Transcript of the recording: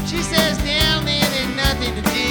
She says down there there's nothing to do.